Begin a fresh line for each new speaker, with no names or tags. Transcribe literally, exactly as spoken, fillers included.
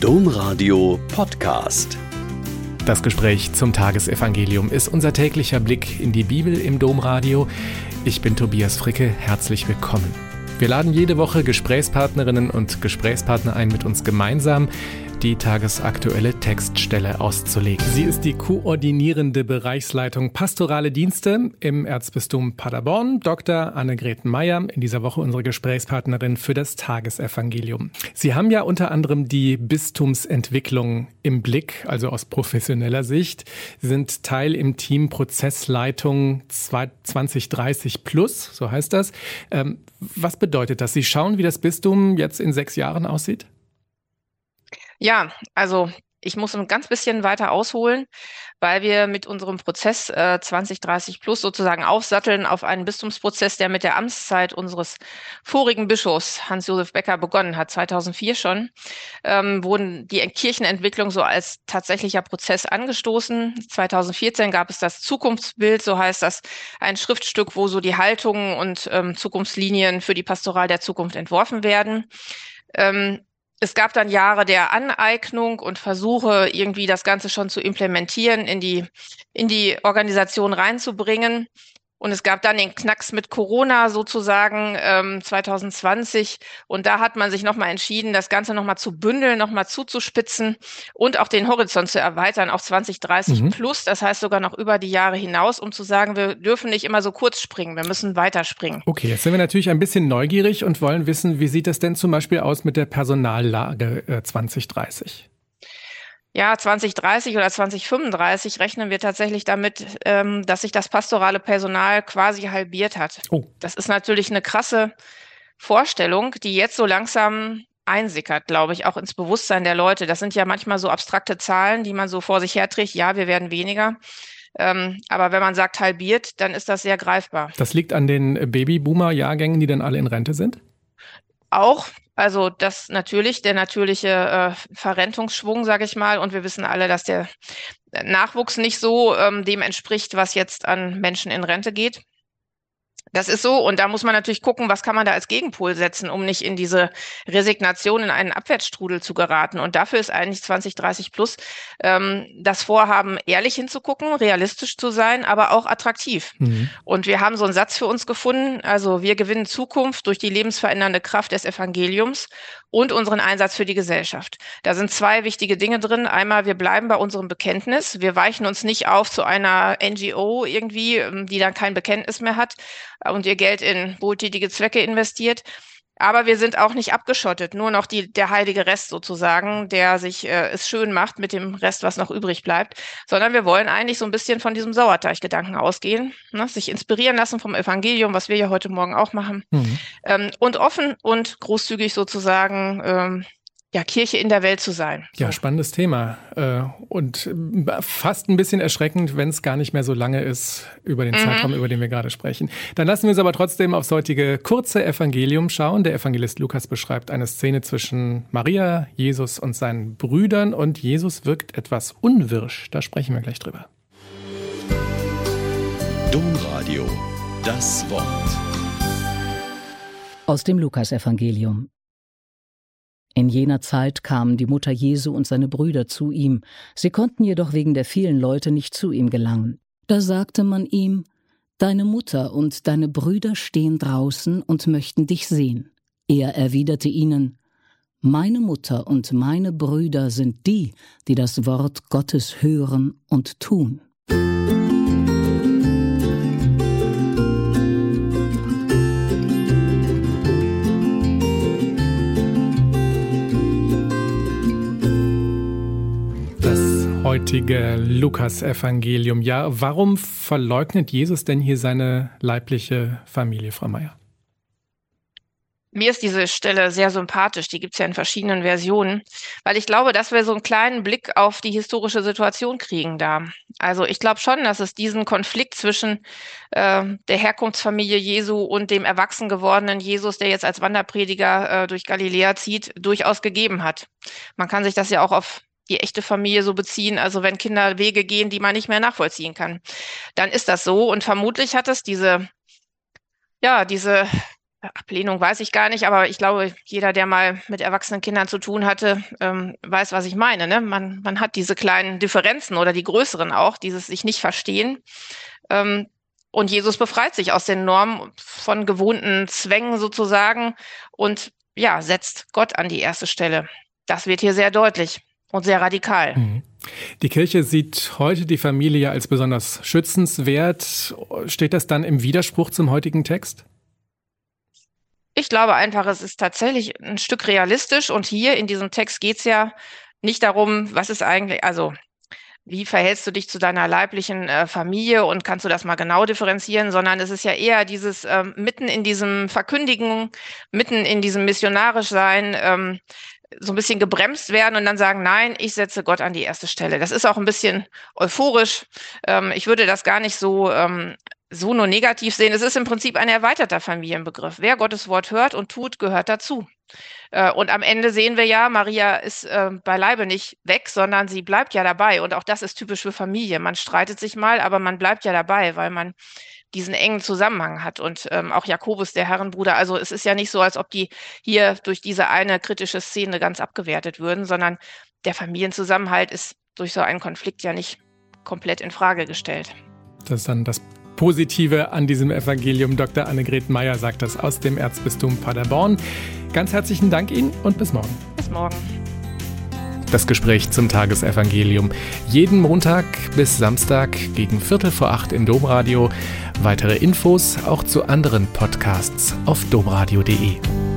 Domradio Podcast.
Das Gespräch zum Tagesevangelium ist unser täglicher Blick in die Bibel im Domradio. Ich bin Tobias Fricke, herzlich willkommen. Wir laden jede Woche Gesprächspartnerinnen und Gesprächspartner ein, mit uns gemeinsam die tagesaktuelle Textstelle auszulegen. Sie ist die koordinierende Bereichsleitung Pastorale Dienste im Erzbistum Paderborn, Doktor Annegret Meyer, in dieser Woche unsere Gesprächspartnerin für das Tagesevangelium. Sie haben ja unter anderem die Bistumsentwicklung im Blick, also aus professioneller Sicht. Sie sind Teil im Team Prozessleitung zwanzig dreißig plus, so heißt das. Ähm, was bedeutet das? Sie schauen, wie das Bistum jetzt in sechs Jahren aussieht?
Ja, also ich muss ein ganz bisschen weiter ausholen, weil wir mit unserem Prozess äh, zwanzig dreißig plus sozusagen aufsatteln auf einen Bistumsprozess, der mit der Amtszeit unseres vorigen Bischofs Hans-Josef Becker begonnen hat, zweitausendvier schon, ähm, wurden die Kirchenentwicklung so als tatsächlicher Prozess angestoßen. zweitausendvierzehn gab es das Zukunftsbild, so heißt das, ein Schriftstück, wo so die Haltungen und ähm, Zukunftslinien für die Pastoral der Zukunft entworfen werden. Ähm, Es gab dann Jahre der Aneignung und Versuche, irgendwie das Ganze schon zu implementieren, in die, in die Organisation reinzubringen. Und es gab dann den Knacks mit Corona sozusagen ähm, zwanzig zwanzig. Und da hat man sich nochmal entschieden, das Ganze nochmal zu bündeln, nochmal zuzuspitzen und auch den Horizont zu erweitern auf zwanzig dreißig mhm. plus. Das heißt sogar noch über die Jahre hinaus, um zu sagen, wir dürfen nicht immer so kurz springen, wir müssen weiterspringen.
Okay, jetzt sind wir natürlich ein bisschen neugierig und wollen wissen, wie sieht es denn zum Beispiel aus mit der Personallage äh, zwanzig dreißig?
Ja, zwanzig dreißig oder zwanzig fünfunddreißig rechnen wir tatsächlich damit, ähm, dass sich das pastorale Personal quasi halbiert hat. Oh. Das ist natürlich eine krasse Vorstellung, die jetzt so langsam einsickert, glaube ich, auch ins Bewusstsein der Leute. Das sind ja manchmal so abstrakte Zahlen, die man so vor sich herträgt. Ja, wir werden weniger. Ähm, aber wenn man sagt halbiert, dann ist das sehr greifbar.
Das liegt an den Babyboomer-Jahrgängen, die dann alle in Rente sind?
Auch, also das natürlich, der natürliche äh, Verrentungsschwung, sage ich mal. Und wir wissen alle, dass der Nachwuchs nicht so ähm, dem entspricht, was jetzt an Menschen in Rente geht. Das ist so. Und da muss man natürlich gucken, was kann man da als Gegenpol setzen, um nicht in diese Resignation, in einen Abwärtsstrudel zu geraten. Und dafür ist eigentlich zwanzig dreißig plus ähm, das Vorhaben, ehrlich hinzugucken, realistisch zu sein, aber auch attraktiv. Mhm. Und wir haben so einen Satz für uns gefunden. Also wir gewinnen Zukunft durch die lebensverändernde Kraft des Evangeliums und unseren Einsatz für die Gesellschaft. Da sind zwei wichtige Dinge drin. Einmal, wir bleiben bei unserem Bekenntnis. Wir weichen uns nicht auf zu einer N G O irgendwie, die dann kein Bekenntnis mehr hat und ihr Geld in wohltätige Zwecke investiert. Aber wir sind auch nicht abgeschottet, nur noch die, der heilige Rest sozusagen, der sich äh, es schön macht mit dem Rest, was noch übrig bleibt, sondern wir wollen eigentlich so ein bisschen von diesem Sauerteiggedanken ausgehen, ne? Sich inspirieren lassen vom Evangelium, was wir ja heute Morgen auch machen, mhm. ähm, und offen und großzügig sozusagen ähm, ja, Kirche in der Welt zu sein.
So. Ja, spannendes Thema äh, und fast ein bisschen erschreckend, wenn es gar nicht mehr so lange ist über den mhm. Zeitraum, über den wir gerade sprechen. Dann lassen wir uns aber trotzdem aufs heutige kurze Evangelium schauen. Der Evangelist Lukas beschreibt eine Szene zwischen Maria, Jesus und seinen Brüdern und Jesus wirkt etwas unwirsch. Da sprechen wir gleich drüber.
Domradio, das Wort.
Aus dem Lukasevangelium. In jener Zeit kamen die Mutter Jesu und seine Brüder zu ihm. Sie konnten jedoch wegen der vielen Leute nicht zu ihm gelangen. Da sagte man ihm: Deine Mutter und deine Brüder stehen draußen und möchten dich sehen. Er erwiderte ihnen: Meine Mutter und meine Brüder sind die, die das Wort Gottes hören und tun.
Heutige Lukas-Evangelium. Ja, warum verleugnet Jesus denn hier seine leibliche Familie, Frau Meyer?
Mir ist diese Stelle sehr sympathisch, die gibt's ja in verschiedenen Versionen, weil ich glaube, dass wir so einen kleinen Blick auf die historische Situation kriegen da. Also ich glaube schon, dass es diesen Konflikt zwischen äh, der Herkunftsfamilie Jesu und dem erwachsen gewordenen Jesus, der jetzt als Wanderprediger äh, durch Galiläa zieht, durchaus gegeben hat. Man kann sich das ja auch auf die echte Familie so beziehen, also wenn Kinder Wege gehen, die man nicht mehr nachvollziehen kann, dann ist das so. Und vermutlich hat es diese, ja, diese Ablehnung weiß ich gar nicht, aber ich glaube, jeder, der mal mit erwachsenen Kindern zu tun hatte, ähm, weiß, was ich meine. Ne? Man, man hat diese kleinen Differenzen oder die größeren auch, dieses sich nicht verstehen. Ähm, und Jesus befreit sich aus den Normen von gewohnten Zwängen sozusagen und ja, setzt Gott an die erste Stelle. Das wird hier sehr deutlich und sehr radikal.
Mhm. Die Kirche sieht heute die Familie als besonders schützenswert. Steht das dann im Widerspruch zum heutigen Text?
Ich glaube einfach, es ist tatsächlich ein Stück realistisch und hier in diesem Text geht es ja nicht darum, was ist eigentlich, also wie verhältst du dich zu deiner leiblichen äh, Familie und kannst du das mal genau differenzieren, sondern es ist ja eher dieses ähm, mitten in diesem Verkündigen, mitten in diesem missionarisch sein, ähm, so ein bisschen gebremst werden und dann sagen, nein, ich setze Gott an die erste Stelle. Das ist auch ein bisschen euphorisch. Ähm, ich würde das gar nicht so ähm, so nur negativ sehen. Es ist im Prinzip ein erweiterter Familienbegriff. Wer Gottes Wort hört und tut, gehört dazu. Äh, und am Ende sehen wir ja, Maria ist äh, beileibe nicht weg, sondern sie bleibt ja dabei. Und auch das ist typisch für Familie. Man streitet sich mal, aber man bleibt ja dabei, weil man diesen engen Zusammenhang hat. Und ähm, auch Jakobus, der Herrenbruder, also es ist ja nicht so, als ob die hier durch diese eine kritische Szene ganz abgewertet würden, sondern der Familienzusammenhalt ist durch so einen Konflikt ja nicht komplett in Frage gestellt.
Das ist dann das Positive an diesem Evangelium. Doktor Annegret Meyer sagt das aus dem Erzbistum Paderborn. Ganz herzlichen Dank Ihnen und bis morgen.
Bis morgen.
Das Gespräch zum Tagesevangelium. Jeden Montag bis Samstag gegen Viertel vor acht im Domradio. Weitere Infos auch zu anderen Podcasts auf domradio punkt de.